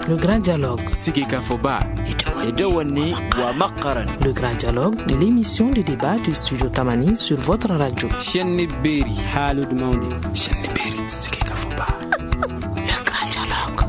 Le grand dialogue. Le grand dialogue de l'émission de débat du studio Tamani sur votre radio. Le grand dialogue.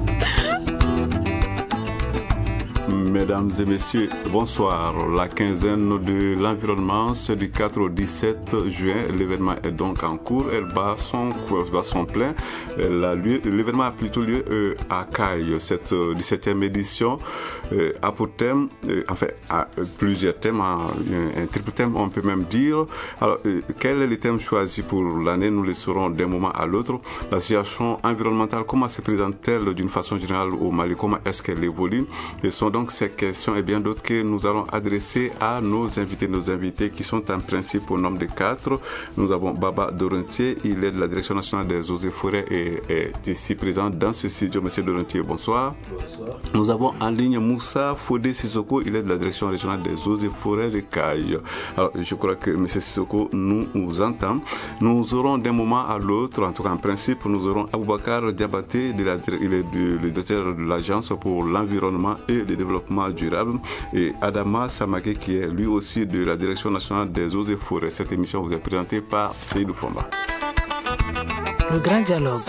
Mesdames et messieurs, bonsoir. La quinzaine de l'environnement, c'est du 4 au 17 juin. L'événement est donc en cours. Elle bat son plein. L'événement a plutôt lieu à Caille. Cette 17e édition a pour thème, a plusieurs thèmes, un triple thème, on peut même dire. Alors, quel est le thème choisi pour l'année? Nous le saurons d'un moment à l'autre. La situation environnementale, comment se présente-t-elle d'une façon générale au Mali? Comment est-ce qu'elle évolue? Ce sont donc ces questions et bien d'autres que nous allons adresser à nos invités qui sont en principe au nombre de 4. Nous avons Baba Dorentier, il est de la Direction nationale des eaux et forêts et est ici présent dans ce studio. Monsieur Dorentier, bonsoir. Bonsoir. Nous avons en ligne Moussa Fodé Sissoko, il est de la Direction régionale des eaux et forêts de Caille. Alors, je crois que monsieur Sissoko nous entend. Nous aurons d'un moment à l'autre, en tout cas en principe, nous aurons Aboubakar Diabaté, il est le directeur de l'Agence pour l'environnement et le développement durable, et Adama Samake qui est lui aussi de la Direction nationale des eaux et forêts. Cette émission vous est présentée par Seydou Fomba. Le grand dialogue.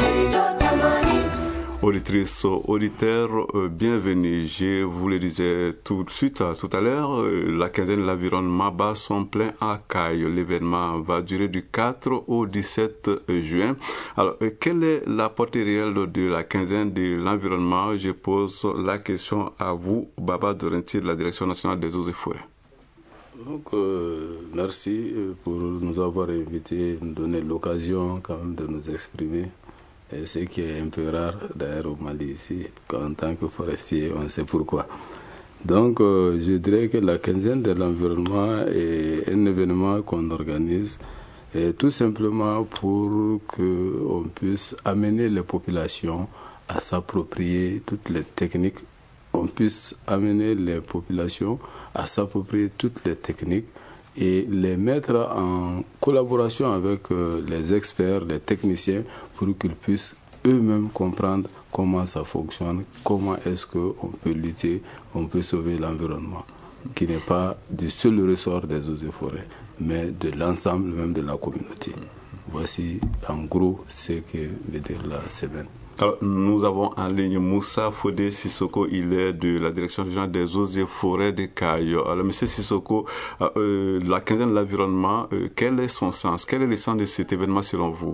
Auditrices, auditeurs, bienvenue. Je vous le disais tout de suite, tout à l'heure, la quinzaine de l'environnement bat son plein à Caille. L'événement va durer du 4 au 17 juin. Alors, quelle est la portée réelle de la quinzaine de l'environnement? Je pose la question à vous, Baba Dorentier de la Direction nationale des eaux et forêts. Donc, merci pour nous avoir invités, nous donner l'occasion quand même de nous exprimer. Et ce qui est un peu rare d'ailleurs au Mali ici, en tant que forestier, on sait pourquoi. Donc, je dirais que la quinzaine de l'environnement est un événement qu'on organise tout simplement pour qu'on puisse amener les populations à s'approprier toutes les techniques. On puisse amener les populations à s'approprier toutes les techniques et les mettre en collaboration avec les experts, les techniciens, pour qu'ils puissent eux-mêmes comprendre comment ça fonctionne, comment est-ce qu'on peut lutter, on peut sauver l'environnement, qui n'est pas du seul ressort des eaux et forêts, mais de l'ensemble même de la communauté. Voici en gros ce que veut dire la semaine. Alors, nous avons en ligne Moussa Fodé Sissoko, il est de la Direction régionale des eaux et forêts de Caille. Alors, monsieur Sissoko, la quinzaine de l'environnement, quel est son sens? Quel est le sens de cet événement selon vous?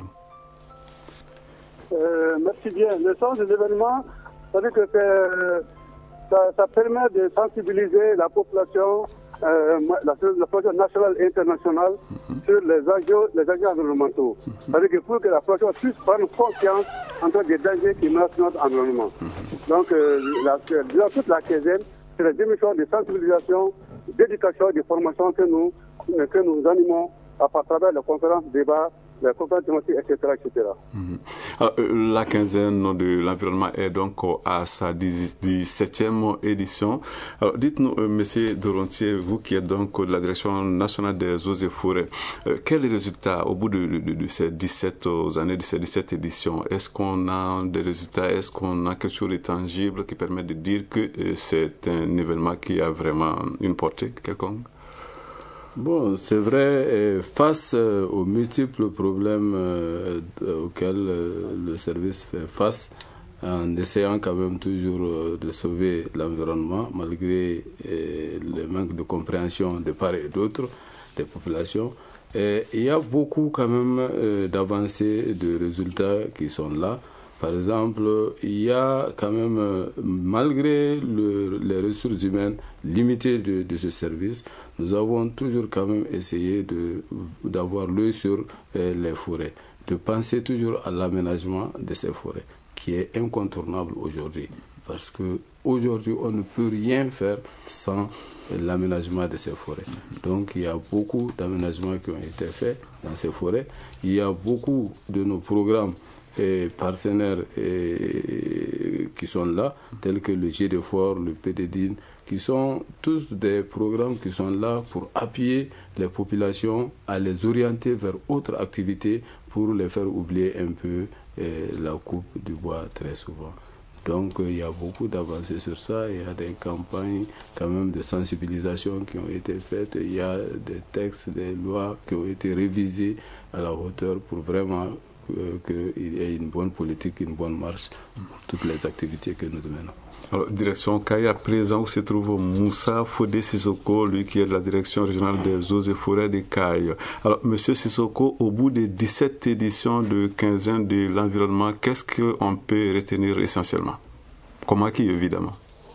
Merci bien. Le sens de l'événement, c'est que ça permet de sensibiliser la population, la population nationale et internationale sur les enjeux environnementaux. C'est-à-dire qu'il faut que la population puisse prendre conscience en tant que des dangers qui menacent notre environnement. Donc, durant toute la quinzaine, c'est la dimension de sensibilisation, d'éducation, de formation que nous animons à travers les conférences, débats, les conférences thématiques, etc. Alors, la quinzaine de l'environnement est donc à sa 17e édition. Alors, dites-nous, monsieur Dorentier, vous qui êtes donc de la Direction nationale des eaux et forêts, quel est le résultat au bout de ces 17 années, de ces 17 éditions? Est-ce qu'on a des résultats? Est-ce qu'on a quelque chose de tangible qui permet de dire que c'est un événement qui a vraiment une portée quelconque? Bon, c'est vrai, face aux multiples problèmes auxquels le service fait face, en essayant quand même toujours de sauver l'environnement, malgré le manque de compréhension de part et d'autre des populations, il y a beaucoup quand même d'avancées, de résultats qui sont là. Par exemple, il y a quand même, malgré les ressources humaines limitées de ce service, nous avons toujours quand même essayé d'avoir l'œil sur les forêts, de penser toujours à l'aménagement de ces forêts, qui est incontournable aujourd'hui. Parce qu'aujourd'hui, on ne peut rien faire sans l'aménagement de ces forêts. Donc, il y a beaucoup d'aménagements qui ont été faits dans ces forêts. Il y a beaucoup de nos programmes et partenaires qui sont là, tels que le GDFOR, le PDDIN, qui sont tous des programmes qui sont là pour appuyer les populations à les orienter vers autres activités pour les faire oublier un peu la coupe du bois très souvent. Donc il y a beaucoup d'avancées sur ça. Il y a des campagnes quand même de sensibilisation qui ont été faites. Il y a des textes, des lois qui ont été révisées à la hauteur pour vraiment qu'il y ait une bonne politique, une bonne marche pour toutes les activités que nous menons. Alors, direction Caille, à présent où se trouve Moussa Fodé Sissoko, lui qui est de la direction régionale des eaux et forêts de Caille. Alors, Monsieur Sissoko, au bout de 17 éditions de quinzaine de l'environnement, qu'est-ce qu'on peut retenir essentiellement? Comme acquis, évidemment.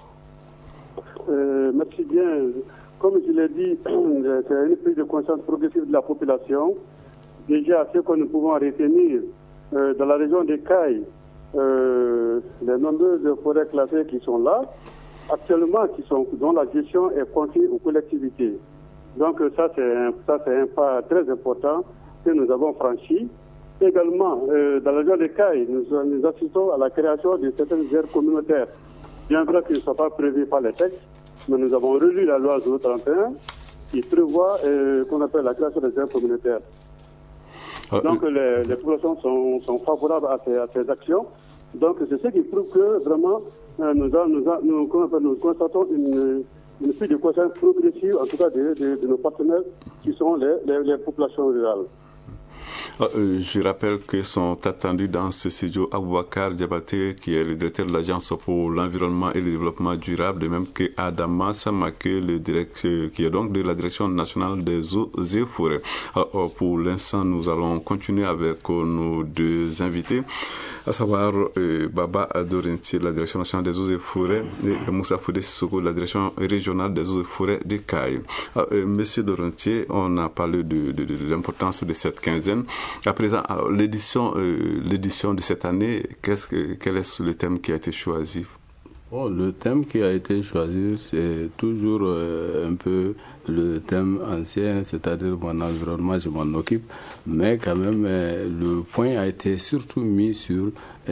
Merci bien. Comme je l'ai dit, c'est une prise de conscience progressive de la population. Déjà, ce que nous pouvons retenir dans la région de Caille, les nombreuses forêts classées qui sont là, actuellement, dont la gestion est confiée aux collectivités. Donc ça, c'est un pas très important que nous avons franchi. Également, dans la région de Caille, nous assistons à la création de certaines aires communautaires. Bien vrai qu'ils ne sont pas prévus par les textes, mais nous avons relu la loi 031 qui prévoit qu'on appelle la création des aires communautaires. Donc les populations sont favorables à ces actions. Donc c'est ce qui prouve que vraiment nous constatons une prise de conscience progressive, en tout cas de nos partenaires qui sont les populations rurales. Je rappelle que sont attendus dans ce studio Aboubakar Diabaté, qui est le directeur de l'Agence pour l'environnement et le développement durable, de même que Adama Samake, qui est donc de la Direction nationale des eaux et forêts. Alors, pour l'instant, nous allons continuer avec nos deux invités, à savoir Baba Dorintier de la Direction nationale des eaux et forêts et Moussa Fodé Sissoko de la Direction régionale des eaux et forêts de Caille. Monsieur Dorintier, on a parlé de l'importance de cette quinzaine. À présent, l'édition de cette année, quel est le thème qui a été choisi? Le thème qui a été choisi, c'est toujours un peu le thème ancien, c'est-à-dire mon environnement, je m'en occupe, mais quand même le point a été surtout mis sur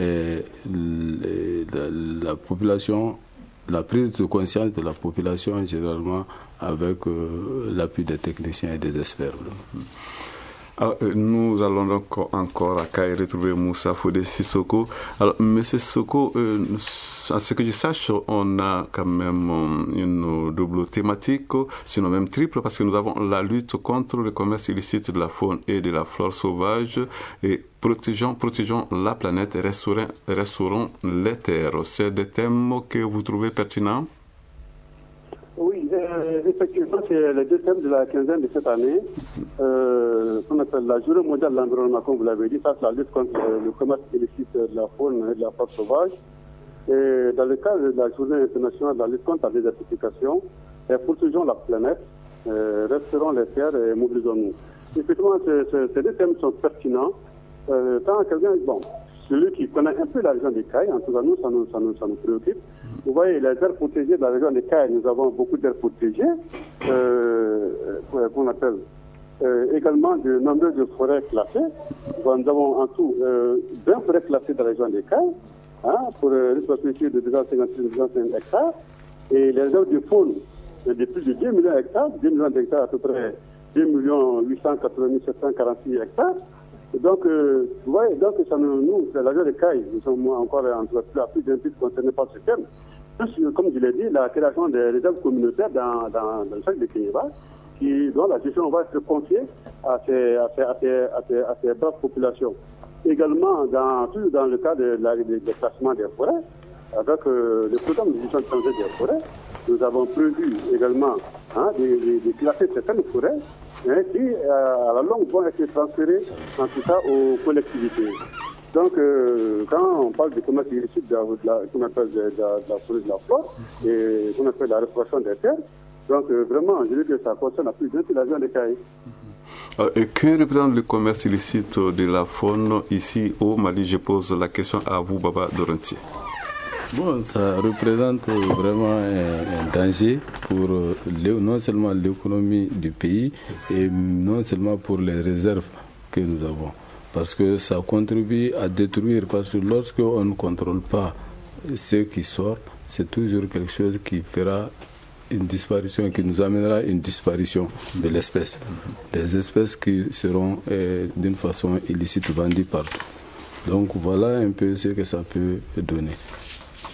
la population, la prise de conscience de la population généralement avec l'appui des techniciens et des experts. Alors, nous allons donc encore à Caille retrouver Moussa Fodé Sissoko. Alors, Monsieur Sissoko, à ce que je sache, on a quand même une double thématique, sinon même triple, parce que nous avons la lutte contre le commerce illicite de la faune et de la flore sauvage et protégeons la planète et restaurons les terres. C'est des thèmes que vous trouvez pertinents? Oui, effectivement, c'est les deux thèmes de la quinzaine de cette année. Qu'on appelle la Journée mondiale de l'environnement, comme vous l'avez dit, ça c'est la lutte contre le commerce illicite de la faune et de la flore sauvage. Et dans le cadre de la Journée internationale de la lutte contre la désertification, protégeons la planète, restaurons les terres et mobilisons-nous. Effectivement, ces deux thèmes sont pertinents. Tant quelqu'un, celui qui connaît un peu la région des Cailles, en tout cas nous, ça nous préoccupe. Vous voyez, les aires protégées de la région des Cailles, nous avons beaucoup d'aires protégées, qu'on appelle également de nombreuses forêts classées. Nous avons en tout 20 forêts classées dans la région des Cailles, pour une superficie de 256 hectares, et les réserves de faune de plus de 2 millions d'hectares, 2 millions d'hectares, à peu près 2 880 746 hectares. Donc, vous voyez, donc nous, c'est la région des Cailles, nous sommes encore plus d'un titre concernés par ce thème. Plus, comme je l'ai dit, la création des réserves communautaires dans le sac de Kéniéba, dont la gestion va être confiée à ces braves populations. Également, toujours dans le cadre des classements des forêts, avec le programme de gestion transversale des forêts, nous avons prévu également de classer certaines forêts qui, à la longue, vont être transférées en tout cas aux collectivités. Donc, quand on parle du commerce illicite qu'on appelle de la forêt de la flore et qu'on appelle la restauration des terres, donc vraiment, je dis que ça concerne à plus de la région des Cailles. Et que représente le commerce illicite de la faune ici au Mali? Je pose la question à vous, Baba Dorintier. Ça représente vraiment un danger pour non seulement l'économie du pays et non seulement pour les réserves que nous avons. Parce que ça contribue à détruire, parce que lorsqu'on ne contrôle pas ce qui sort, c'est toujours quelque chose qui fera une disparition, qui nous amènera une disparition de l'espèce. Des espèces qui seront d'une façon illicite vendues partout. Donc voilà un peu ce que ça peut donner.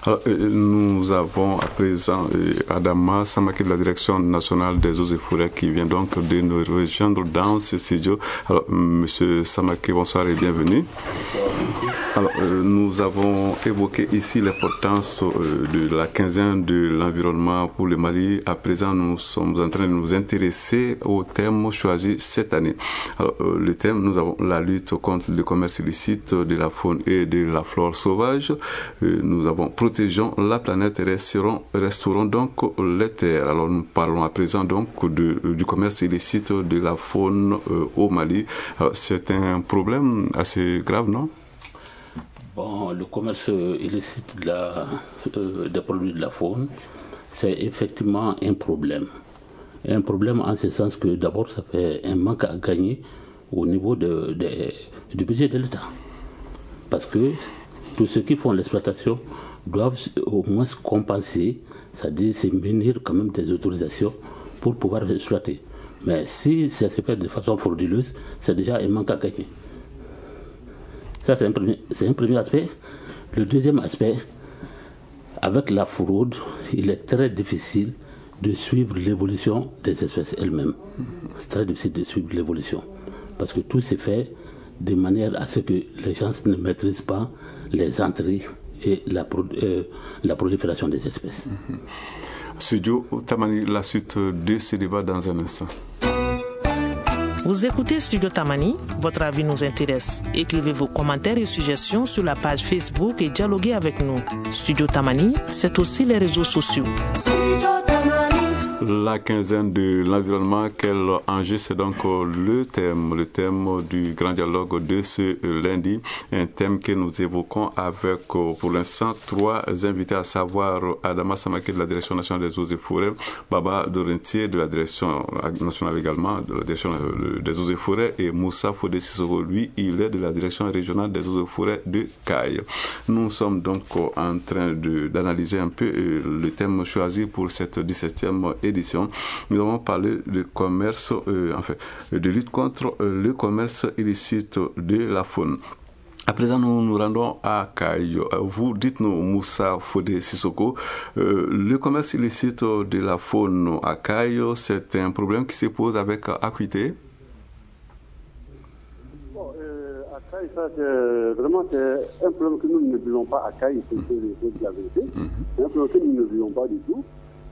Alors, nous avons à présent Adama Samake de la Direction nationale des eaux et forêts qui vient donc de nous rejoindre dans ce studio. Alors, Monsieur Samake, bonsoir et bienvenue. Alors, nous avons évoqué ici l'importance de la quinzaine de l'environnement pour le Mali. À présent, nous sommes en train de nous intéresser au thème choisi cette année. Alors, le thème, nous avons la lutte contre le commerce illicite de la faune et de la flore sauvage. Nous avons protégeons la planète et restaurons donc les terres. Alors, nous parlons à présent donc du commerce illicite de la faune au Mali. Alors, c'est un problème assez grave, non? Bon, le commerce illicite des produits de la faune, c'est effectivement un problème. Un problème en ce sens que d'abord ça fait un manque à gagner au niveau du budget de l'État. Parce que tous ceux qui font l'exploitation doivent au moins compenser, c'est-à-dire se munir quand même des autorisations pour pouvoir exploiter. Mais si ça se fait de façon frauduleuse, c'est déjà un manque à gagner. Ça, c'est un premier aspect. Le deuxième aspect, avec la fraude, il est très difficile de suivre l'évolution des espèces elles-mêmes. C'est très difficile de suivre l'évolution. Parce que tout s'est fait de manière à ce que les gens ne maîtrisent pas les entrées et la prolifération des espèces. Studio Tamani, la suite de ce débat dans un instant. Vous écoutez Studio Tamani, votre avis nous intéresse. Écrivez vos commentaires et suggestions sur la page Facebook et dialoguez avec nous. Studio Tamani, c'est aussi les réseaux sociaux. La quinzaine de l'environnement, quel enjeu, c'est donc le thème du grand dialogue de ce lundi, un thème que nous évoquons avec pour l'instant 3 invités, à savoir Adama Samake de la Direction nationale des eaux et forêts, Baba Dorentier de la Direction nationale également, de la Direction des eaux et forêts, et Moussa Fodé Sissoko, lui, il est de la Direction régionale des eaux et forêts de Caille. Nous sommes donc en train d'analyser un peu le thème choisi pour cette 17e édition. Nous avons parlé de commerce, de lutte contre le commerce illicite de la faune. À présent, nous nous rendons à Caille. Vous dites-nous, Moussa Fodé Sissoko, le commerce illicite de la faune à Caille, c'est un problème qui se pose avec acuité? À Caille, ça, c'est un problème que nous ne vivons pas à Caille, c'est la vérité. C'est un problème que nous ne vivons pas du tout.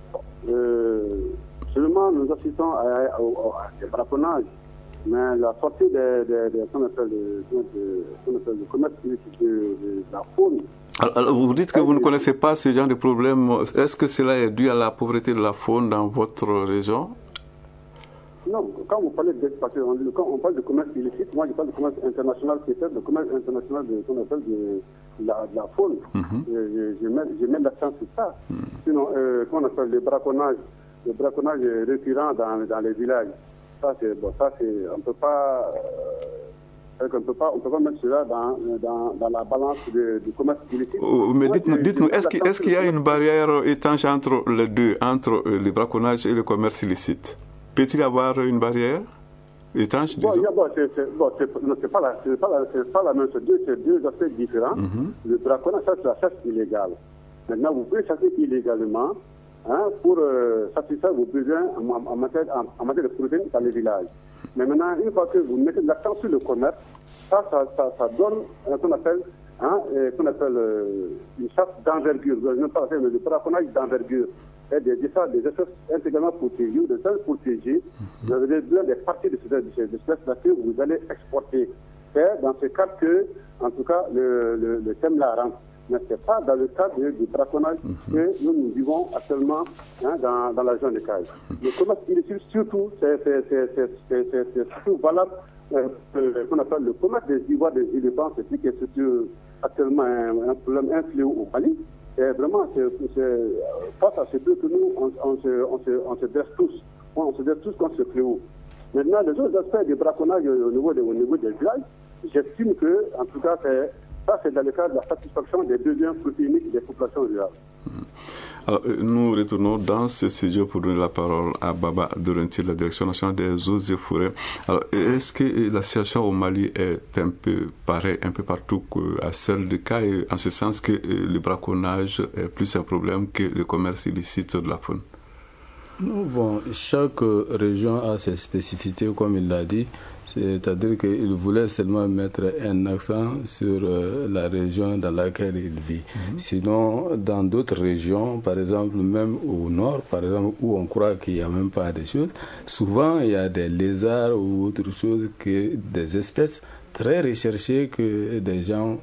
Seulement nous assistons à des braconnages, mais la sortie du commerce illicite de la faune. Alors, vous dites que vous ne connaissez pas ce genre de problème. Est-ce que cela est dû à la pauvreté de la faune dans votre région? Non, quand vous parlez quand on parle de commerce illicite, moi je parle de commerce international, c'est le commerce international de la faune. Je mets l'accent sur ça. Sinon, qu'on appelle le braconnage récurrent dans les villages. Ça, on ne peut pas mettre cela dans la balance du commerce illicite. Mais dites-nous, est-ce qu'il y a une barrière étanche entre les deux, entre le braconnage et le commerce illicite? Peut-il y avoir une barrière étanche, disons? C'est pas la même chose. C'est deux aspects différents. Le braconnage, ça, c'est la chasse illégale. Maintenant, vous pouvez chasser illégalement pour satisfaire vos besoins en matière de protéines dans les villages. Mais maintenant, une fois que vous mettez l'accent sur le commerce, ça donne ce qu'on appelle une chasse d'envergure. Le braconnage d'envergure. Des espèces intégralement protégées ou des espèces protégées, vous avez besoin des parties de ces espèces-là que vous allez exporter. C'est dans ce cadre que, en tout cas, le thème la rentre. Mais ce n'est pas dans le cadre du braconnage que nous vivons actuellement dans la région de Caille. Le commerce illicite, surtout, c'est surtout valable qu'on appelle le commerce des ivoires des éléphants, c'est ce qui est surtout actuellement un problème, un fléau au Mali. Et vraiment, face à ces deux que nous, on se dresse tous. On se dresse tous contre ce fléau. Maintenant, les autres aspects du braconnage au niveau des villages, j'estime que, en tout cas, ça, c'est dans le cadre de la satisfaction des besoins protéiniques des populations rurales. Alors, nous retournons dans ce studio pour donner la parole à Baba Dorentil, la Direction nationale des eaux et forêts. Alors, est-ce que la situation au Mali est un peu pareille, un peu partout à celle du cas, en ce sens que le braconnage est plus un problème que le commerce illicite de la faune? Non, bon, chaque région a ses spécificités, comme il l'a dit. C'est-à-dire qu'il voulait seulement mettre un accent sur la région dans laquelle il vit. Sinon, dans d'autres régions, par exemple, même au nord, par exemple, où on croit qu'il n'y a même pas de choses, souvent il y a des lézards ou autre chose, que des espèces très recherchées que des gens,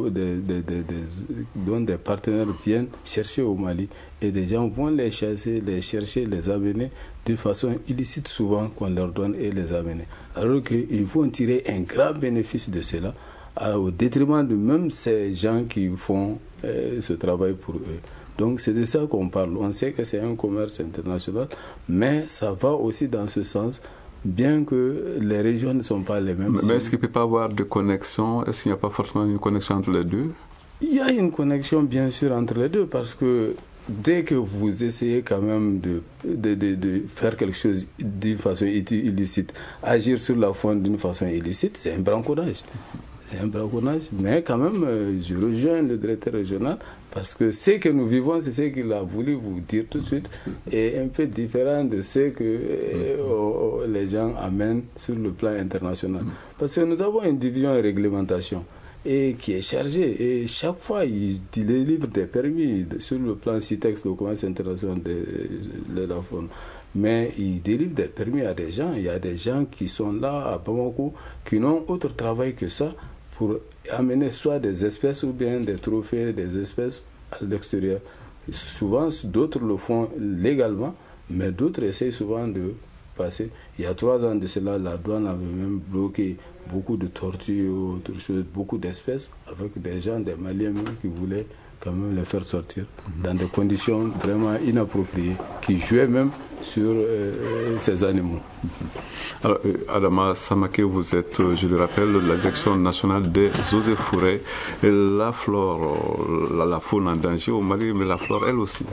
dont des partenaires viennent chercher au Mali. Et des gens vont les chasser, les chercher, les amener de façon illicite souvent qu'on leur donne et les amener. Alors qu'ils vont tirer un grand bénéfice de cela au détriment de même ces gens qui font ce travail pour eux. Donc c'est de ça qu'on parle. On sait que c'est un commerce international, mais ça va aussi dans ce sens, bien que les régions ne sont pas les mêmes. Mais est-ce qu'il ne peut pas avoir de connexion? Est-ce qu'il n'y a pas forcément une connexion entre les deux? Il y a une connexion bien sûr entre les deux, parce que dès que vous essayez quand même de faire quelque chose d'une façon illicite, agir sur la faune d'une façon illicite, c'est un braconnage. C'est un braconnage, mais quand même, je rejoins le directeur régional, parce que ce que nous vivons, c'est ce qu'il a voulu vous dire tout de suite, est un peu différent de ce que les gens amènent sur le plan international. Parce que nous avons une division en réglementation et qui est chargée, et chaque fois il délivre des permis sur le plan CITEX, le commerce international de la faune. Mais il délivre des permis à des gens. Il y a des gens qui sont là à Bamako qui n'ont autre travail que ça pour amener soit des espèces ou bien des trophées des espèces à l'extérieur. Souvent, d'autres le font légalement, mais d'autres essayent souvent de passer. Il y a 3 ans de cela, la douane avait même bloqué beaucoup de tortues, autre chose, beaucoup d'espèces, avec des gens, des Maliens même, qui voulaient quand même les faire sortir dans des conditions vraiment inappropriées, qui jouaient même sur ces animaux. Alors, Adama Samake, vous êtes, je le rappelle, la Direction nationale des eaux et forêts. Et la flore, la faune en danger au Mali, mais la flore, elle aussi.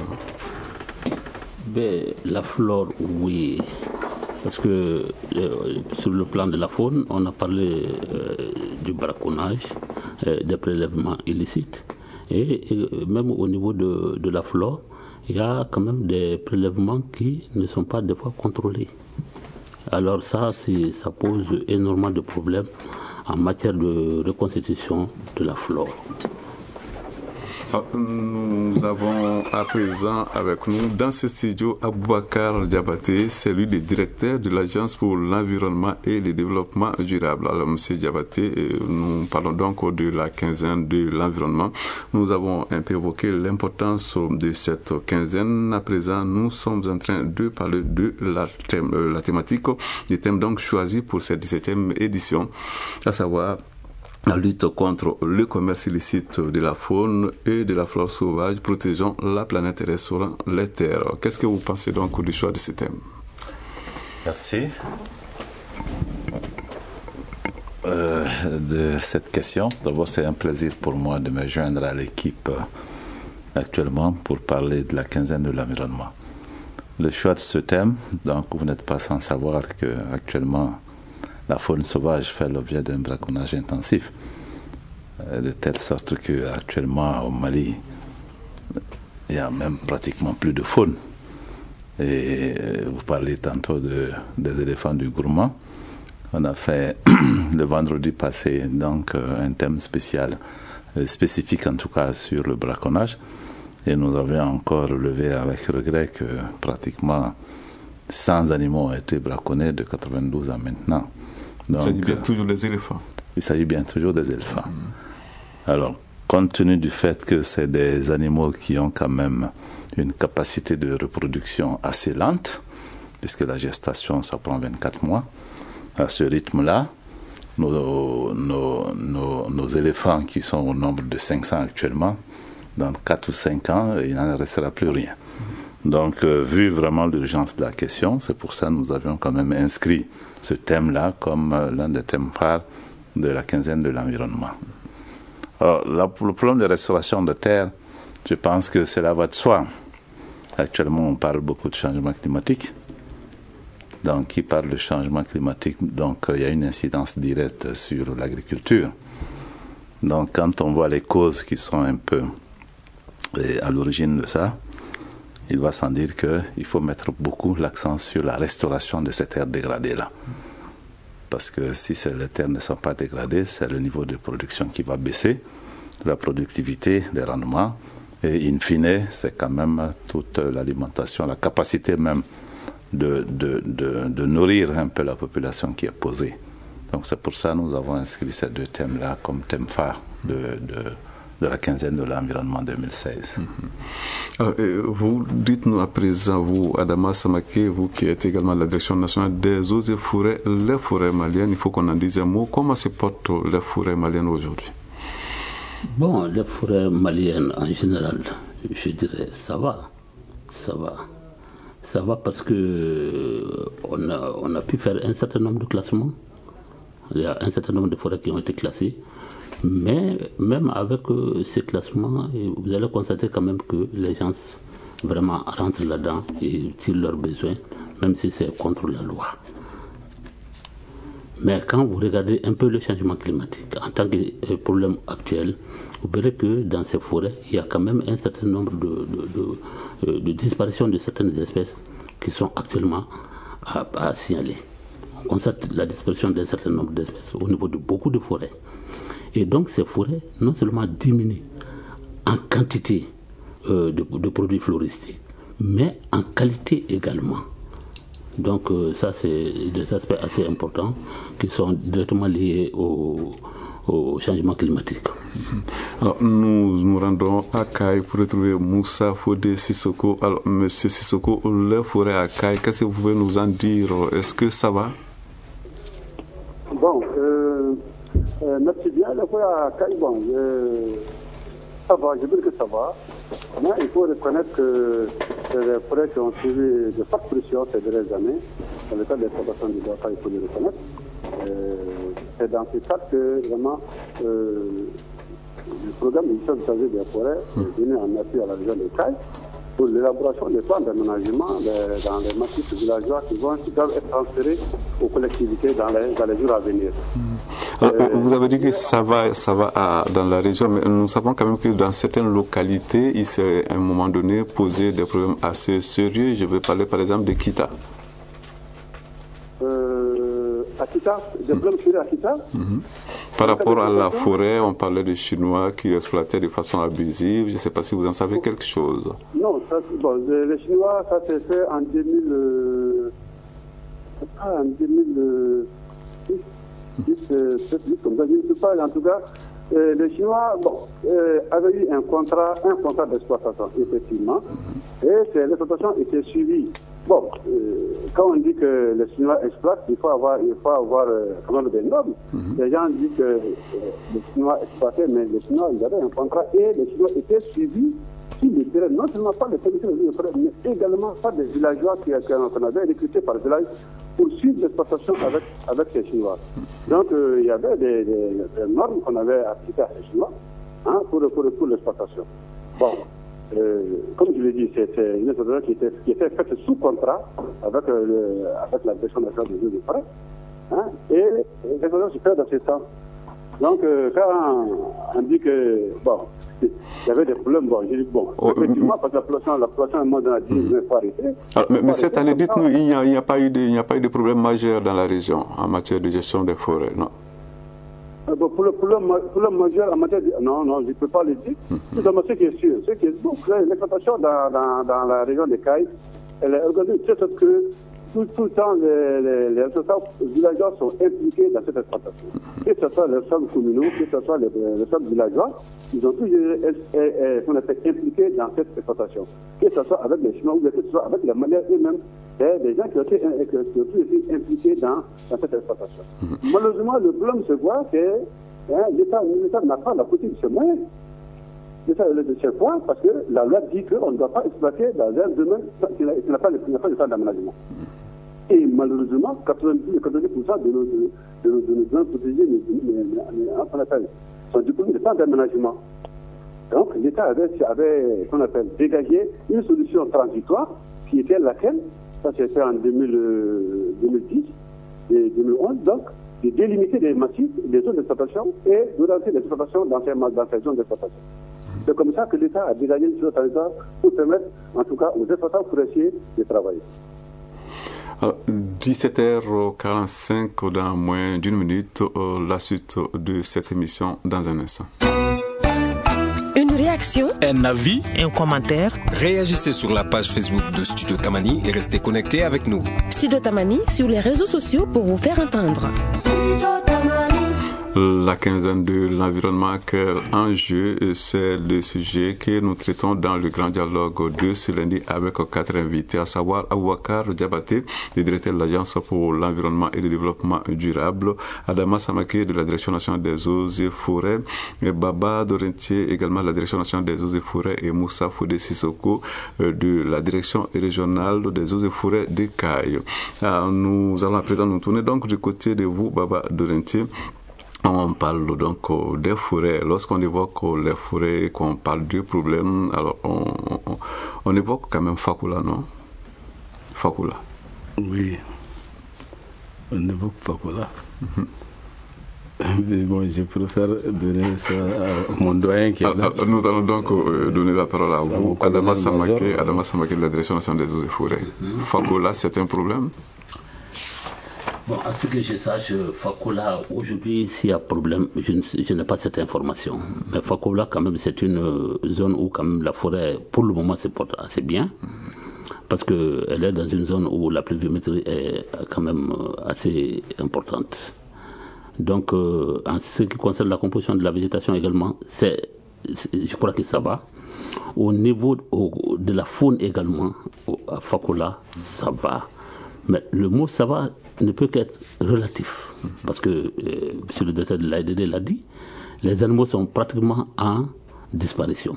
Ben, la flore, oui. Parce que sur le plan de la faune, on a parlé du braconnage, des prélèvements illicites. Et même au niveau de la flore, il y a quand même des prélèvements qui ne sont pas des fois contrôlés. Alors ça pose énormément de problèmes en matière de reconstitution de la flore. Nous avons à présent avec nous dans ce studio Aboubacar Diabaté, c'est lui le directeur de l'Agence pour l'environnement et le développement durable. Alors M. Diabaté, nous parlons donc de la quinzaine de l'environnement. Nous avons un peu évoqué l'importance de cette quinzaine. À présent, nous sommes en train de parler de la thématique, des thèmes donc choisis pour cette 17e édition, à savoir la lutte contre le commerce illicite de la faune et de la flore sauvage, protégeant la planète et restaurant les terres. Qu'est-ce que vous pensez donc du choix de ce thème? Merci de cette question. D'abord, c'est un plaisir pour moi de me joindre à l'équipe actuellement pour parler de la quinzaine de l'environnement. Le choix de ce thème, donc vous n'êtes pas sans savoir qu'actuellement, la faune sauvage fait l'objet d'un braconnage intensif, de telle sorte qu'actuellement au Mali, il y a même pratiquement plus de faune. Et vous parlez tantôt des éléphants du gourmand. On a fait le vendredi passé donc un thème spécial, spécifique en tout cas sur le braconnage. Et nous avions encore relevé avec regret que pratiquement 100 animaux ont été braconnés de 92 à maintenant. Donc, il s'agit bien toujours des éléphants. Il s'agit bien toujours des éléphants. Alors, compte tenu du fait que c'est des animaux qui ont quand même une capacité de reproduction assez lente, puisque la gestation, ça prend 24 mois, à ce rythme-là, nos éléphants qui sont au nombre de 500 actuellement, dans 4 ou 5 ans, il n'en restera plus rien. Donc, vu vraiment l'urgence de la question, c'est pour ça que nous avions quand même inscrit ce thème-là comme l'un des thèmes phares de la quinzaine de l'environnement. Alors, le problème de restauration de terre, je pense que cela va de soi. Actuellement, on parle beaucoup de changement climatique. Donc, qui parle de changement climatique, donc il y a une incidence directe sur l'agriculture. Donc, quand on voit les causes qui sont un peu à l'origine de ça, il va sans dire qu'il faut mettre beaucoup l'accent sur la restauration de ces terres dégradées-là. Parce que si les terres ne sont pas dégradées, c'est le niveau de production qui va baisser, la productivité, les rendements, et in fine, c'est quand même toute l'alimentation, la capacité même de nourrir un peu la population qui est posée. Donc c'est pour ça que nous avons inscrit ces deux thèmes-là comme thème phare de la quinzaine de l'environnement 2016. Alors, vous dites-nous à présent, vous, Adama Samake, vous qui êtes également de la Direction nationale des eaux et forêts, les forêts maliennes, il faut qu'on en dise un mot. Comment se portent les forêts maliennes aujourd'hui? Bon, les forêts maliennes en général, je dirais, ça va. Ça va parce que on a pu faire un certain nombre de classements. Il y a un certain nombre de forêts qui ont été classées. Mais même avec ces classements, vous allez constater quand même que les gens vraiment rentrent là-dedans et tirent leurs besoins, même si c'est contre la loi. Mais quand vous regardez un peu le changement climatique en tant que problème actuel, vous verrez que dans ces forêts, il y a quand même un certain nombre de disparitions de certaines espèces qui sont actuellement à signaler. On constate la disparition d'un certain nombre d'espèces au niveau de beaucoup de forêts. Et donc ces forêts, non seulement diminuent en quantité de produits floristiques, mais en qualité également. Donc ça, c'est des aspects assez importants qui sont directement liés au changement climatique. Alors, nous nous rendons à Kaï pour retrouver Moussa Fodé Sissoko. Alors, Monsieur Sissoko, les forêts à Kaï, qu'est-ce que vous pouvez nous en dire? Est-ce que ça va? Bon, merci bien. Les forêts à Kaï, bon, ça va, je veux dire que ça va. Mais il faut reconnaître que les forêts qui ont suivi de fortes pressions ces dernières années, dans le cadre des exploitations du bois, il faut le reconnaître. C'est dans ce cadre que vraiment le programme de gestion des forêts est venu en appui à la région de Kaï pour l'élaboration des plans d'aménagement dans les massifs villageois qui doivent être transférés aux collectivités dans les jours à venir. Vous avez dit que ça va dans la région, mais nous savons quand même que dans certaines localités, il s'est à un moment donné posé des problèmes assez sérieux. Je vais parler par exemple de Kita. À Kita, des problèmes sérieux à Kita. Par rapport à la forêt, on parlait de Chinois qui exploitaient de façon abusive. Je ne sais pas si vous en savez quelque chose. Non, les Chinois, ça s'est fait en 2010, comme ça, je ne sais pas, en tout cas, les Chinois avaient eu un contrat d'exploitation, effectivement, et l'exploitation était suivie. Bon, quand on dit que les Chinois exploitent, il faut avoir quand même des normes. Les gens disent que les Chinois exploitaient, mais les Chinois, ils avaient un contrat et les Chinois étaient suivis sur le terrain, non seulement par les commissions de forêt, mais également par des villageois qu'on avait recrutés par village pour suivre l'exploitation avec ces Chinois. Donc, il y avait des normes qu'on avait appliquées à ces Chinois pour l'exploitation. Bon. Comme je l'ai dit, c'est une exploitation qui était faite sous contrat avec la Direction nationale des eaux et forêts, et l'exploitation se fait dans ce sens. Donc, quand on dit que, il y avait des problèmes, je dis, effectivement, parce que la population est moins dans la vie, il faut arrêter. Mais cette année, dites-nous, il n'y a pas eu de problème majeur dans la région en matière de gestion des forêts, non? Pour le majeur en matière de... Non, je ne peux pas le dire. Ce qui est sûr, l'exploitation dans la région de Kaï, elle est organisée de sorte que tout le temps, les responsables villageois sont impliqués dans cette exploitation. Que ce soit les responsables communaux, que ce soit les responsables villageois, ils ont toujours été impliqués dans cette exploitation. Que ce soit avec les Chinois ou que ce soit avec les Maliens eux-mêmes, c'est des gens qui ont été impliqués dans cette exploitation. Malheureusement, le problème se voit que l'État n'a pas la possibilité de se moyen. L'État de ce point parce que la loi dit qu'on ne doit pas exploiter dans un domaine qui n'a pas le temps d'aménagement. Et malheureusement, 90% de nos zones protégées sont diplômés de temps d'aménagement. Donc l'État avait qu'on appelle, dégagé une solution transitoire qui était laquelle, ça c'était en 2010 et 2011, donc de délimiter des massifs, des zones d'exploitation et d'orienter l'exploitation dans ces zones d'exploitation. C'est comme ça que l'État a dégagé une solution transitoire pour permettre en tout cas aux exploitants forestiers de travailler. Alors, 17h45, dans moins d'une minute, la suite de cette émission dans un instant. Une réaction, un avis, un commentaire. Réagissez sur la page Facebook de Studio Tamani et restez connectés avec nous. Studio Tamani sur les réseaux sociaux pour vous faire entendre. La quinzaine de l'environnement, quel enjeu, c'est le sujet que nous traitons dans le grand dialogue de ce lundi avec 4 invités, à savoir Aboubacar Diabaté, le directeur de l'Agence pour l'environnement et le développement durable, Adama Samake de la Direction nationale des eaux et forêts, Baba Dorentier également de la Direction nationale des eaux et forêts et Moussa Foudé Sissoko de la Direction régionale des eaux et forêts de Caille. Nous allons à présent nous tourner donc du côté de vous, Baba Dorentier. On parle donc des forêts. Lorsqu'on évoque les forêts, qu'on parle de problèmes, alors on évoque quand même Fakula, non? Fakula. Oui, on évoque Fakula. Mais bon, je préfère donner ça à mon doyen qui est là. Nous allons donc donner la parole à vous, Adama Samake de la Direction nationale des eaux et forêts. Fakula, c'est un problème? Bon, à ce que je sache, Fakula, aujourd'hui, s'il y a problème, je n'ai pas cette information. Mais Fakula, quand même, c'est une zone où quand même la forêt, pour le moment, se porte assez bien. Parce qu'elle est dans une zone où la pluviométrie est quand même assez importante. Donc, en ce qui concerne la composition de la végétation également, je crois que ça va. Au niveau de la faune également, à Fakula, ça va. Mais le mot ça va ne peut qu'être relatif. Parce que, monsieur le directeur de l'ADD l'a dit, les animaux sont pratiquement en disparition.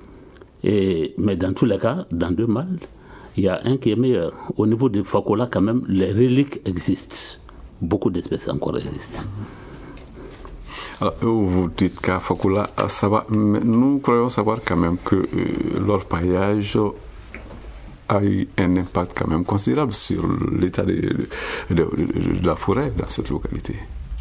Mais dans tous les cas, dans deux mâles, il y a un qui est meilleur. Au niveau de Fakula, quand même, les reliques existent. Beaucoup d'espèces encore existent. Alors, vous dites qu'à Fakula, ça va, mais nous croyons savoir quand même que l'orpaillage a eu un impact quand même considérable sur l'état de la forêt dans cette localité.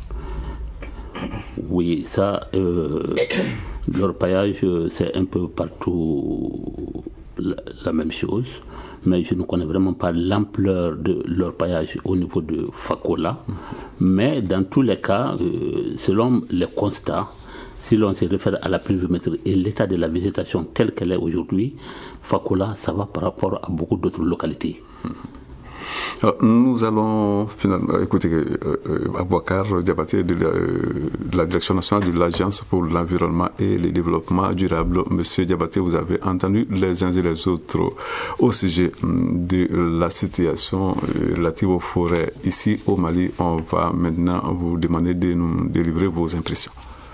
Oui, ça, l'orpaillage, c'est un peu partout la même chose, mais je ne connais vraiment pas l'ampleur de l'orpaillage au niveau de Fakula. Mais dans tous les cas, selon les constats, si l'on se réfère à la pluviométrie et l'état de la végétation telle qu'elle est aujourd'hui, Fakula, ça va par rapport à beaucoup d'autres localités. Alors, nous allons finalement écouter Aboubacar Diabaté de la Direction nationale de l'Agence pour l'environnement et le développement durable. Monsieur Diabaté, vous avez entendu les uns et les autres au sujet de la situation relative aux forêts ici au Mali. On va maintenant vous demander de nous délivrer vos impressions.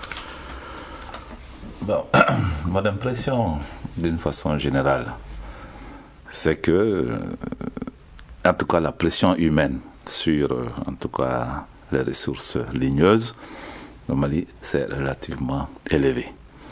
Bon, mon impression, d'une façon générale, c'est que, en tout cas, la pression humaine sur, en tout cas, les ressources ligneuses, au Mali, c'est relativement élevé.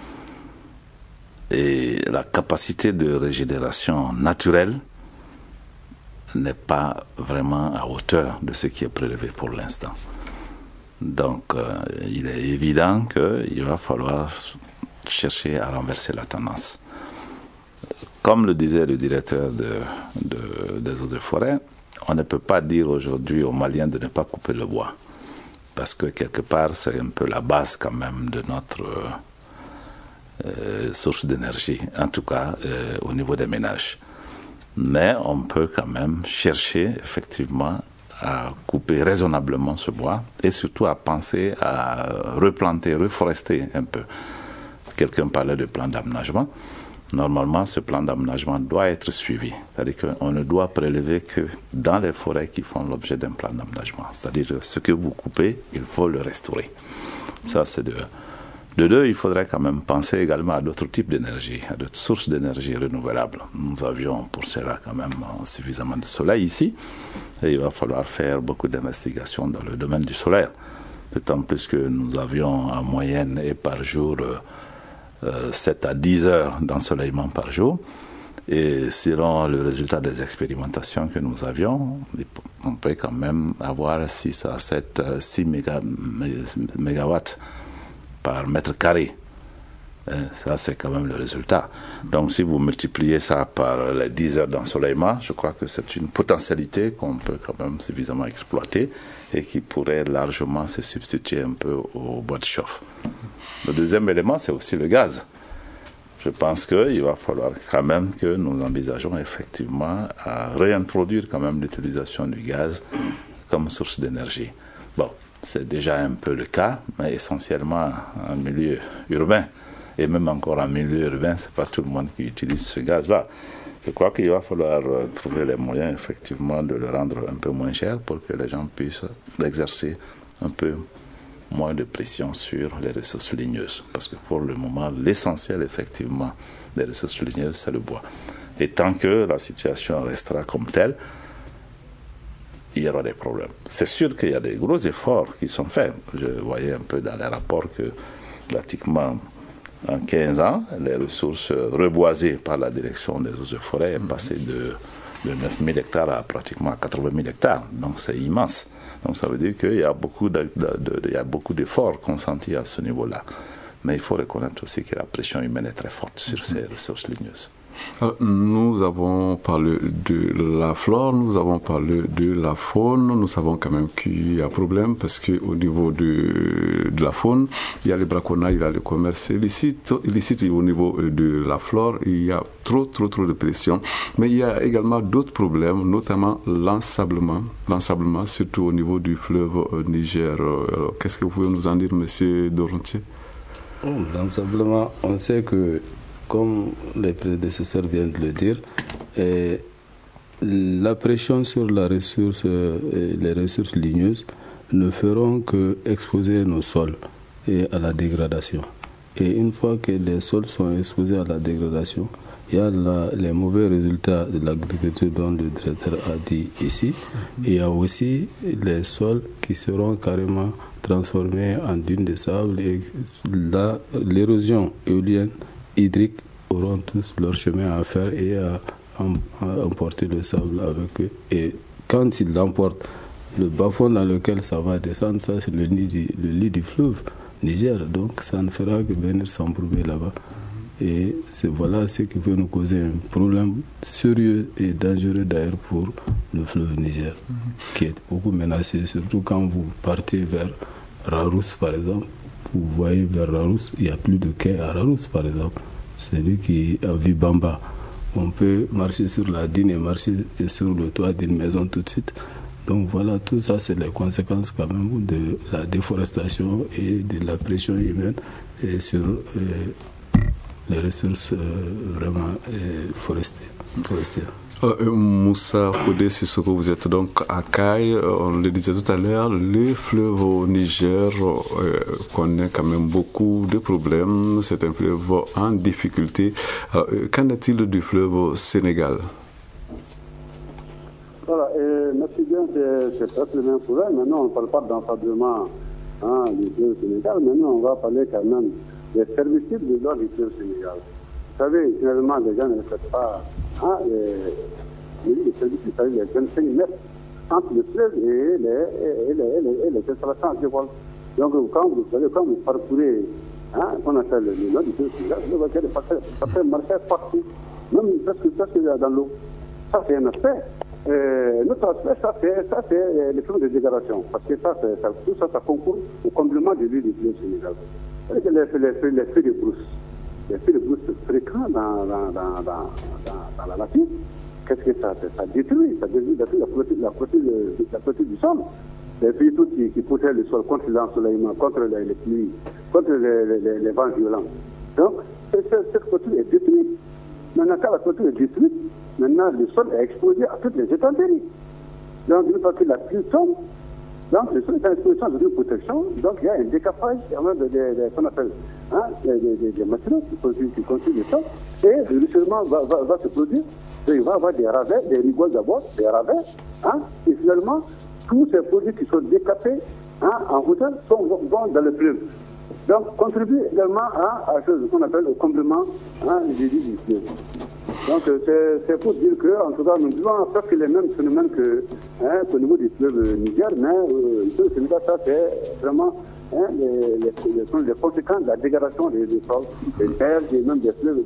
Et la capacité de régénération naturelle n'est pas vraiment à hauteur de ce qui est prélevé pour l'instant. Donc, il est évident qu'il va falloir chercher à renverser la tendance. Comme le disait le directeur des eaux et forêts, on ne peut pas dire aujourd'hui aux Maliens de ne pas couper le bois. Parce que quelque part, c'est un peu la base quand même de notre source d'énergie, en tout cas au niveau des ménages. Mais on peut quand même chercher effectivement à couper raisonnablement ce bois et surtout à penser à replanter, reforester un peu. Quelqu'un parlait de plan d'aménagement. Normalement, ce plan d'aménagement doit être suivi. C'est-à-dire qu'on ne doit prélever que dans les forêts qui font l'objet d'un plan d'aménagement. C'est-à-dire que ce que vous coupez, il faut le restaurer. Ça, c'est de un. De deux, il faudrait quand même penser également à d'autres types d'énergie, à d'autres sources d'énergie renouvelables. Nous avions pour cela quand même suffisamment de soleil ici. Et il va falloir faire beaucoup d'investigations dans le domaine du solaire. D'autant plus que nous avions en moyenne et par jour 7 à 10 heures d'ensoleillement par jour. Et selon le résultat des expérimentations que nous avions, on peut quand même avoir 6 à 7, 6 mégawatts par mètre carré. Ça, c'est quand même le résultat. Donc, si vous multipliez ça par les 10 heures d'ensoleillement, je crois que c'est une potentialité qu'on peut quand même suffisamment exploiter et qui pourrait largement se substituer un peu au bois de chauffe. Le deuxième élément, c'est aussi le gaz. Je pense qu'il va falloir quand même que nous envisageons effectivement à réintroduire quand même l'utilisation du gaz comme source d'énergie. Bon, c'est déjà un peu le cas, mais essentiellement en milieu urbain. Et même encore en milieu urbain, ce n'est pas tout le monde qui utilise ce gaz-là. Je crois qu'il va falloir trouver les moyens effectivement de le rendre un peu moins cher pour que les gens puissent exercer un peu moins de pression sur les ressources ligneuses. Parce que pour le moment, l'essentiel effectivement des ressources ligneuses, c'est le bois. Et tant que la situation restera comme telle, il y aura des problèmes. C'est sûr qu'il y a des gros efforts qui sont faits. Je voyais un peu dans les rapports que pratiquement en 15 ans, les ressources reboisées par la direction des eaux et forêts est passée de 9 000 hectares à pratiquement 80 000 hectares. Donc c'est immense. Donc ça veut dire qu'il y a beaucoup d'efforts consentis à ce niveau-là. Mais il faut reconnaître aussi que la pression humaine est très forte sur ces ressources ligneuses. Alors, nous avons parlé de la flore, nous avons parlé de la faune. Nous savons quand même qu'il y a problème parce qu'au niveau de la faune, il y a le braconnage, il y a le commerce illicite et au niveau de la flore, il y a trop de pression. Mais il y a également d'autres problèmes, notamment l'ensablement, surtout au niveau du fleuve Niger. Alors, qu'est-ce que vous pouvez nous en dire, M. Dorontier? L'ensablement, on sait que, comme les prédécesseurs viennent de le dire, la pression sur les ressources ligneuses ne feront que exposer nos sols à la dégradation. Et une fois que les sols sont exposés à la dégradation, il y a les mauvais résultats de l'agriculture dont le directeur a dit ici. Et il y a aussi les sols qui seront carrément transformés en dunes de sable et l'érosion éolienne hydriques auront tous leur chemin à faire et à emporter le sable avec eux. Et quand ils l'emportent, le bas-fond dans lequel ça va descendre, ça c'est le lit du fleuve Niger. Donc ça ne fera que venir s'embrouiller là-bas. Et voilà ce qui peut nous causer un problème sérieux et dangereux d'ailleurs pour le fleuve Niger, qui est beaucoup menacé, surtout quand vous partez vers Rarousse par exemple. Vous voyez vers Rarousse, il n'y a plus de quai à Rarousse par exemple. Celui qui a vu Bamba, on peut marcher sur la dune et marcher sur le toit d'une maison tout de suite. Donc voilà, tout ça c'est les conséquences quand même de la déforestation et de la pression humaine et sur les ressources vraiment forestières. Moussa Kodé Sissoko, vous êtes donc à Caille. On le disait tout à l'heure, le fleuve au Niger connaît quand même beaucoup de problèmes. C'est un fleuve en difficulté. Qu'en est-il du fleuve au Sénégal? Voilà, merci bien, c'est presque le même problème. Maintenant, on ne parle pas d'ensablement du fleuve Sénégal. Maintenant, on va parler quand même des servitudes de l'eau du fleuve Sénégal. Vous savez, finalement, les gens ne respectent pas les servitudes, c'est-à-dire les 25 mètres entre le fleuve et les installations agricoles. Donc, quand vous parcourez, qu'on appelle le nord du fleuve Sénégal, vous voyez que ça fait marcher partout, même presque dans l'eau. Ça, c'est un aspect. L'autre aspect, ça c'est les flux de dégradation, parce que tout ça concourt au comblement de l'huile du fleuve Sénégal. Les feux de brousse fréquents dans la nature, qu'est-ce que ça détruit? Ça détruit la clôture du sol. Les feux qui protègent le sol contre l'ensoleillement, contre les pluies, contre les vents violents. Donc, cette clôture est détruite. Maintenant, quand la clôture est détruite, maintenant le sol est exposé à toutes les intempéries. Donc, une fois que la pluie tombe, donc le sol est en exposition de protection, donc il y a un décapage qu'on appelle des matériaux qui constituent le sol, et le ruissellement va se produire. Donc, il va y avoir des ravins, des rigoles d'abord, des ravins, et finalement, tous ces produits qui sont décapés en hauteur vont dans le fleuve. Donc, contribue également à ce qu'on appelle le comblement du fleuve. Donc, c'est pour dire que, en tout cas, nous vivons presque les mêmes phénomènes qu'au niveau du fleuve Niger, mais le Sénégal, ça, c'est vraiment les conséquences de la dégradation des terres et même des fleuves,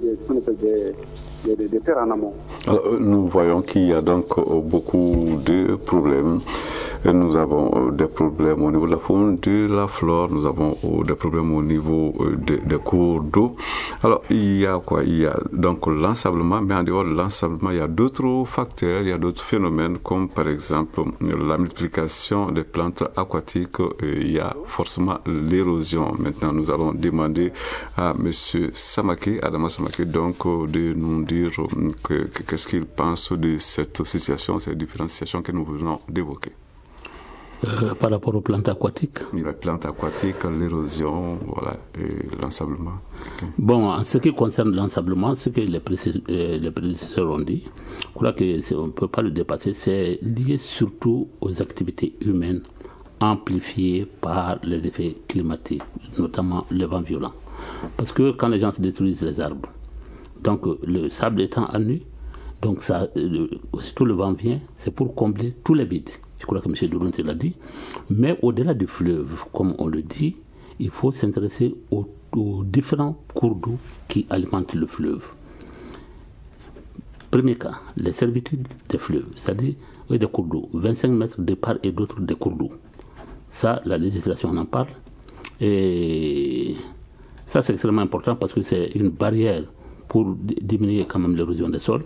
des terres en amont. Alors, nous voyons qu'il y a donc beaucoup de problèmes. Nous avons des problèmes au niveau de la faune, de la flore, nous avons des problèmes au niveau des cours d'eau. Alors, il y a quoi? Il y a donc l'ensablement, mais en dehors de l'ensablement, il y a d'autres facteurs, il y a d'autres phénomènes, comme par exemple la multiplication des plantes aquatiques, il y a forcément l'érosion. Maintenant, nous allons demander à M. Samake, Adama Samake, donc, de nous dire qu'est-ce qu'il pense de cette situation, ces différentes situations que nous venons d'évoquer. Par rapport aux plantes aquatiques. Les plantes aquatiques, l'érosion, voilà, et l'ensablement. Bon, en ce qui concerne l'ensablement, ce que les prédécesseurs ont dit, je crois qu'on ne peut pas le dépasser, c'est lié surtout aux activités humaines amplifiées par les effets climatiques, notamment le vent violent. Parce que quand les gens se détruisent les arbres, donc le sable étant à nu, donc ça, aussitôt le vent vient, c'est pour combler tous les vides. Je crois que M. Doronté l'a dit. Mais au-delà du fleuve, comme on le dit, il faut s'intéresser aux différents cours d'eau qui alimentent le fleuve. Premier cas, les servitudes des fleuves, c'est-à-dire des cours d'eau, 25 mètres de part et d'autre des cours d'eau. Ça, la législation en parle. Et ça, c'est extrêmement important parce que c'est une barrière pour diminuer quand même l'érosion des sols.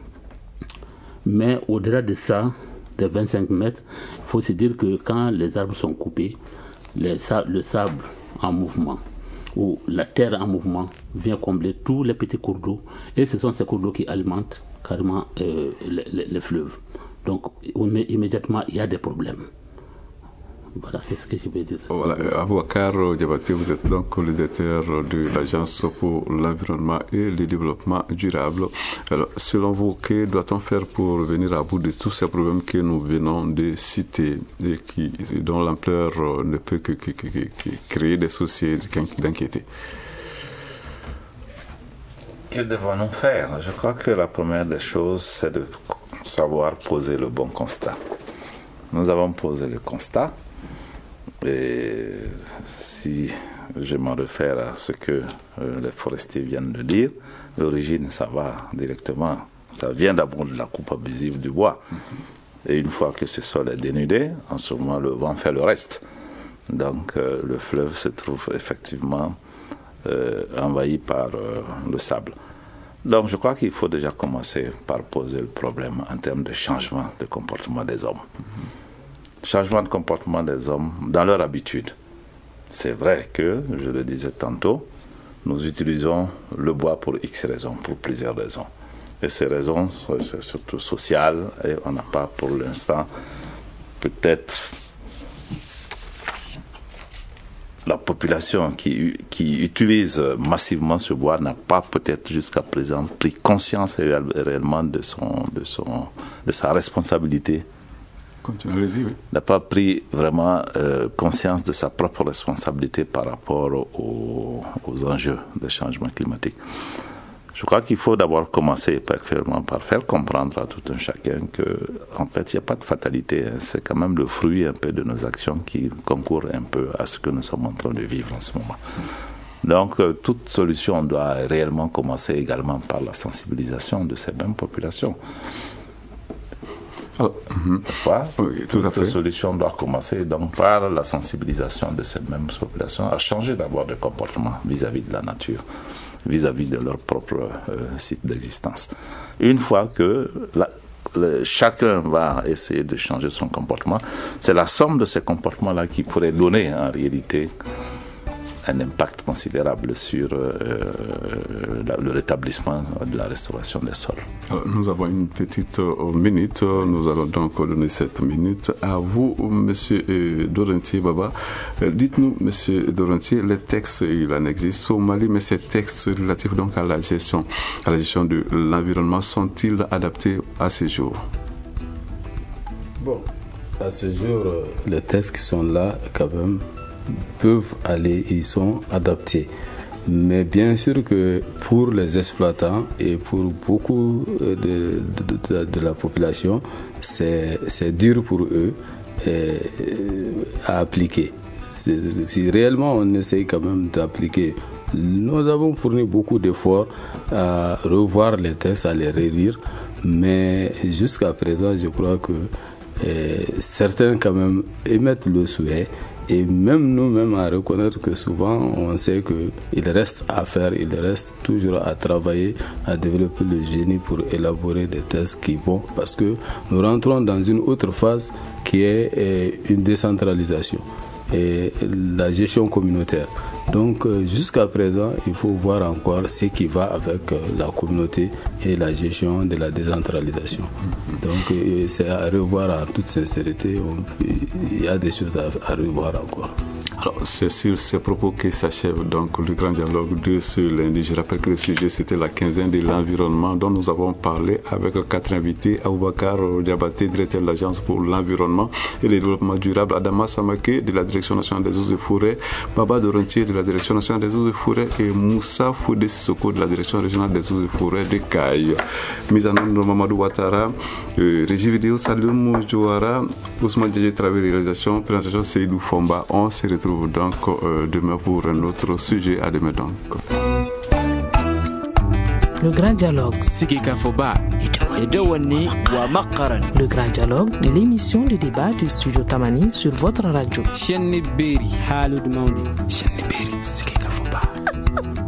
Mais au-delà de ça, de 25 mètres, il faut se dire que quand les arbres sont coupés, le sable en mouvement ou la terre en mouvement vient combler tous les petits cours d'eau et ce sont ces cours d'eau qui alimentent carrément les fleuves. Donc immédiatement il y a des problèmes. Voilà, c'est ce que je veux dire. Voilà, Abouakar Diabaté, vous êtes donc le directeur de l'Agence pour l'environnement et le développement durable. Alors, selon vous, que doit-on faire pour venir à bout de tous ces problèmes que nous venons de citer et dont l'ampleur ne peut que créer des soucis d'inquiéter? Que devons-nous faire? Je crois que la première des choses, c'est de savoir poser le bon constat. Nous avons posé le constat. Et si je m'en réfère à ce que les forestiers viennent de dire, l'origine, ça va directement. Ça vient d'abord de la coupe abusive du bois. Et une fois que ce sol est dénudé, en ce moment, le vent fait le reste. Donc, le fleuve se trouve effectivement envahi par le sable. Donc, je crois qu'il faut déjà commencer par poser le problème en termes de changement de comportement des hommes. Changement de comportement des hommes dans leur habitude. C'est vrai que, je le disais tantôt, nous utilisons le bois pour X raisons, pour plusieurs raisons. Et ces raisons, c'est surtout social, et on n'a pas pour l'instant, peut-être, la population qui utilise massivement ce bois n'a pas peut-être jusqu'à présent pris conscience réellement de sa responsabilité. Allez-y, oui. N'a pas pris vraiment conscience de sa propre responsabilité par rapport aux enjeux des changements climatiques. Je crois qu'il faut d'abord commencer par faire comprendre à tout un chacun qu'en fait, il n'y a pas de fatalité. C'est quand même le fruit un peu de nos actions qui concourent un peu à ce que nous sommes en train de vivre en ce moment. Donc, toute solution doit réellement commencer également par la sensibilisation de ces mêmes populations. N'est-ce pas? Oui, tout à fait. La solution doit commencer donc par la sensibilisation de ces mêmes populations à changer d'abord de comportement vis-à-vis de la nature, vis-à-vis de leur propre site d'existence. Une fois que chacun va essayer de changer son comportement, c'est la somme de ces comportements-là qui pourrait donner en réalité un impact considérable sur le rétablissement de la restauration des sols. Alors, nous avons une petite minute, nous allons donc donner cette minute à vous, M. Dorontier Baba. Dites-nous, M. Dorontier, les textes, il en existe au Mali, mais ces textes relatifs donc à la gestion de l'environnement sont-ils adaptés à ce jour? Bon, à ce jour, les textes qui sont là, quand même, peuvent aller, ils sont adaptés. Mais bien sûr que pour les exploitants et pour beaucoup de la population, c'est dur pour eux à appliquer. Si réellement on essaye quand même d'appliquer, nous avons fourni beaucoup d'efforts à revoir les textes, à les relire, mais jusqu'à présent, je crois que certains quand même émettent le souhait. Et même nous-mêmes à reconnaître que souvent on sait qu'il reste à faire, il reste toujours à travailler, à développer le génie pour élaborer des tests qui vont, parce que nous rentrons dans une autre phase qui est une décentralisation et la gestion communautaire. Donc jusqu'à présent, il faut voir encore ce qui va avec la communauté et la gestion de la décentralisation. Donc c'est à revoir en toute sincérité. Il y a des choses à revoir encore. Alors, c'est sur ces propos que s'achève donc le grand dialogue de ce lundi. Je rappelle que le sujet, c'était la quinzaine de l'environnement dont nous avons parlé avec 4 invités. Aboubakar Diabaté, directeur de l'Agence pour l'environnement et le développement durable. Adama Samake, de la Direction nationale des eaux et forêts. Baba Dorontier, de la Direction nationale des eaux et forêts. Et Moussa Foudé Sissoko, de la Direction régionale des eaux et forêts de Caille. Mise en œuvre de Mamadou Ouattara. Régie vidéo, Salim Jouara. Ousmane Djedje, travail de réalisation. Présentation, Seydou Fomba. On se retrouve donc demain pour un autre sujet. À demain donc. Le grand dialogue. Le grand dialogue de l'émission de débat du studio Tamani sur votre radio.